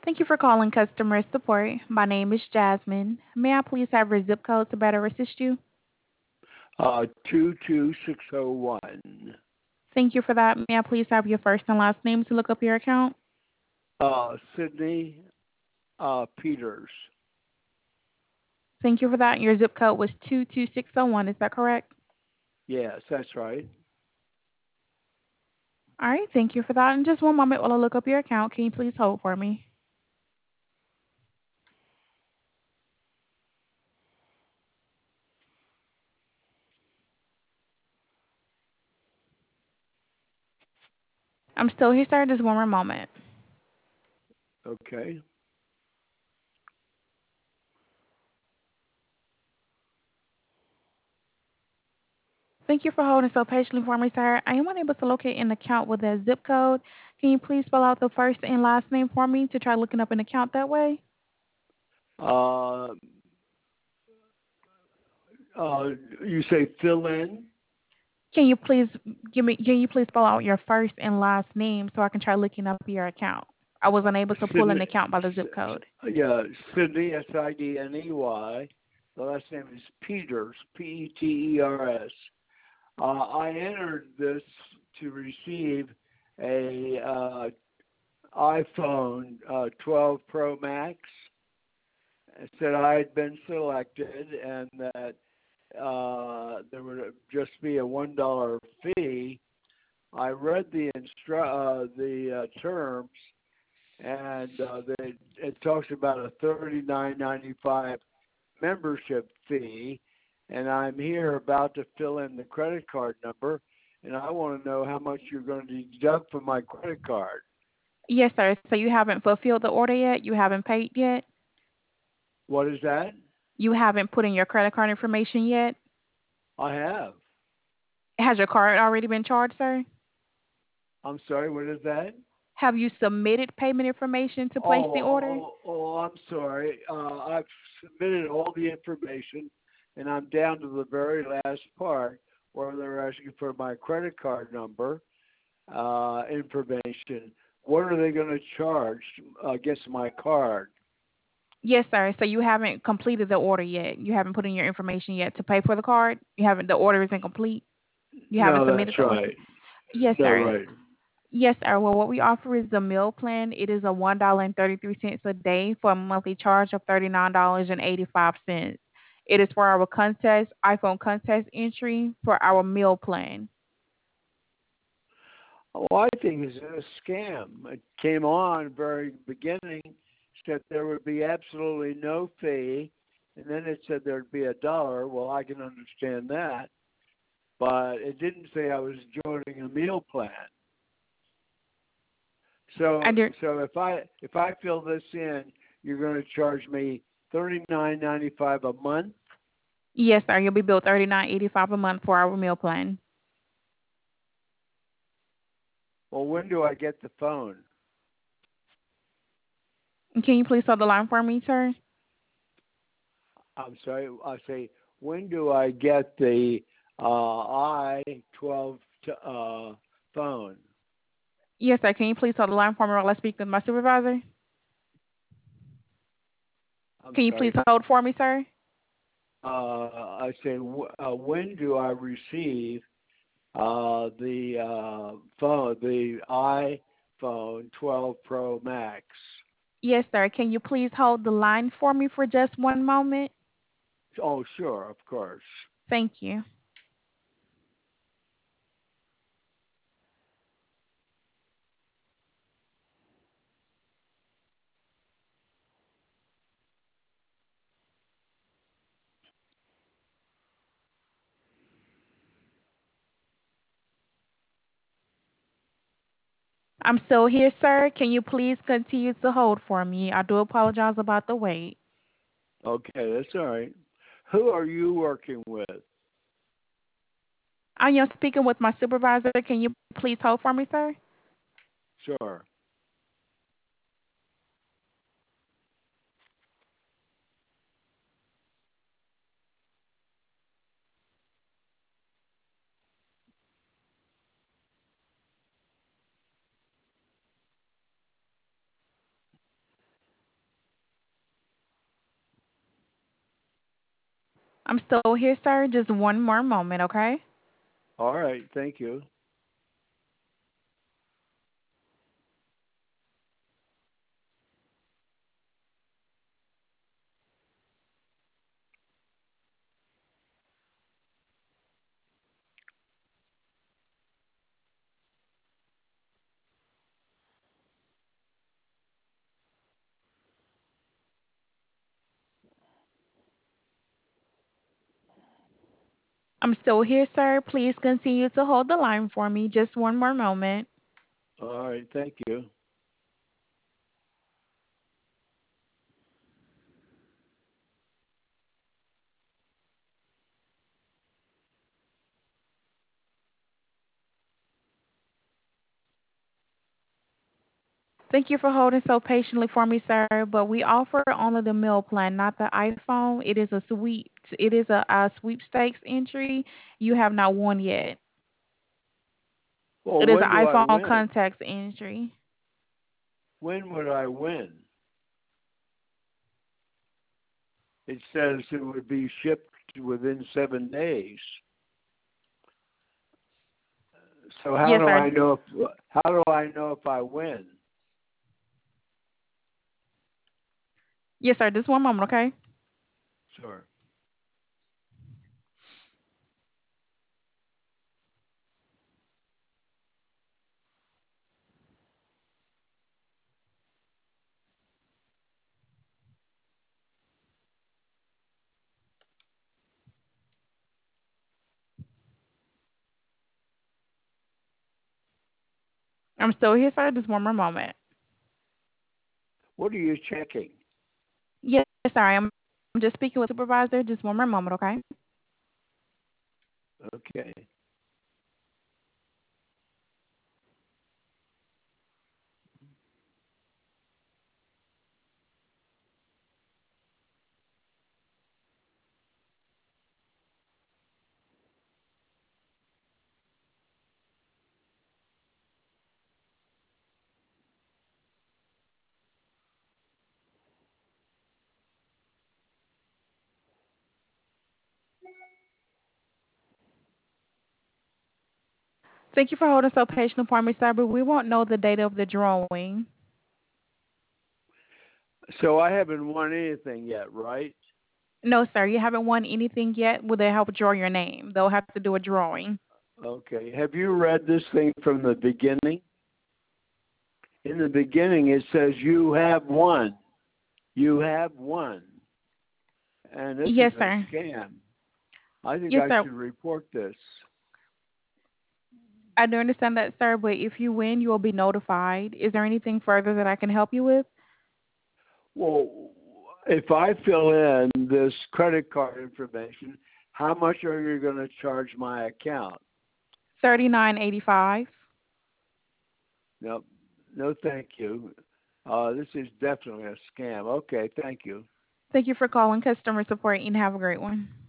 Thank you for calling customer support. My name is Jasmine. May I please have your zip code to better assist you? 22601. Thank you for that. May I please have your first and last name to look up your account? Sydney Peters. Thank you for that. Your zip code was 22601. Is that correct? Yes, that's right. All right. Thank you for that. In just one moment while I look up your account, can you please hold for me? I'm still here, sir. Just one more moment. Okay. Thank you for holding so patiently for me, sir. I am unable to locate an account with a zip code. Can you please spell out the first and last name for me to try looking up an account that way? Uh, you say fill in? Can you please can you please spell out your first and last name so I can try looking up your account? I was unable to pull an Sydney, account by the zip code. yeah, Sydney, Sidney. The last name is Peters, Peters. I entered this to receive a iPhone 12 Pro Max. It said I had been selected and that there would just be a $1 fee. I read the terms, and it talks about a $39.95 membership fee, and I'm here about to fill in the credit card number, and I want to know how much you're going to deduct from my credit card. Yes, sir. So you haven't fulfilled the order yet? You haven't paid yet? What is that? You haven't put in your credit card information yet? I have. Has your card already been charged, sir? I'm sorry, what is that? Have you submitted payment information to place the order? I'm sorry. I've submitted all the information, and I'm down to the very last part where they're asking for my credit card number information. What are they going to charge against my card? Yes, sir. So you haven't completed the order yet. You haven't put in your information yet to pay for the card. You haven't. The order isn't complete. You haven't No, submitted that's the order. right. Yes, No, sir. right. Yes, sir. Well, what we offer is the meal plan. It is a $1.33 a day for a monthly charge of $39.85. It is for our contest, iPhone contest entry for our meal plan. Oh, I think it's a scam. It came on very beginning, said there would be absolutely no fee, and then it said there'd be $1. Well, I can understand that, but it didn't say I was joining a meal plan. I So, do. if I fill this in, you're going to charge me $39.95 a month. Yes, sir. You'll be billed $39.85 a month for our meal plan. Well, when do I get the phone? Can you please hold the line for me, sir? I'm sorry. I say, when do I get the I-12 phone? Yes, sir. Can you please hold the line for me while I speak with my supervisor? I'm Can you please sorry. hold for me, sir? I say, when do I receive the phone, the iPhone 12 Pro Max? Yes, sir. Can you please hold the line for me for just one moment? Oh, sure, of course. Thank you. I'm still here, sir. Can you please continue to hold for me? I do apologize about the wait. Okay, that's all right. Who are you working with? I am speaking with my supervisor. Can you please hold for me, sir? Sure. I'm still here, sir. Just one more moment, okay? All right, thank you. I'm still here, sir. Please continue to hold the line for me. Just one more moment. All right, thank you. Thank you for holding so patiently for me, sir. But we offer only the meal plan, not the iPhone. It is a sweep. It is a sweepstakes entry. You have not won yet. Well, It is when an do I iPhone win? contacts entry. When would I win? It says it would be shipped within 7 days. So how Yes, do sir. I know if I win? Yes, sir. Just one moment, okay? Sure. I'm still here, sir. Just one more moment. What are you checking? Yes, sir. I'm just speaking with supervisor. Just one more moment, okay? Okay. Thank you for holding so patiently for me, sir. But we won't know the date of the drawing. So I haven't won anything yet, right? No, sir. You haven't won anything yet. Will they help draw your name? They'll have to do a drawing. Okay. Have you read this thing from the beginning? In the beginning, it says you have won. You have won. And this is Yes, a sir. scam. I think Yes, I sir. should report this. I do understand that, sir. But if you win, you will be notified. Is there anything further that I can help you with? Well, if I fill in this credit card information, how much are you going to charge my account? 39.85. No, no, thank you. This is definitely a scam. Okay, thank you. Thank you for calling customer support and have a great one.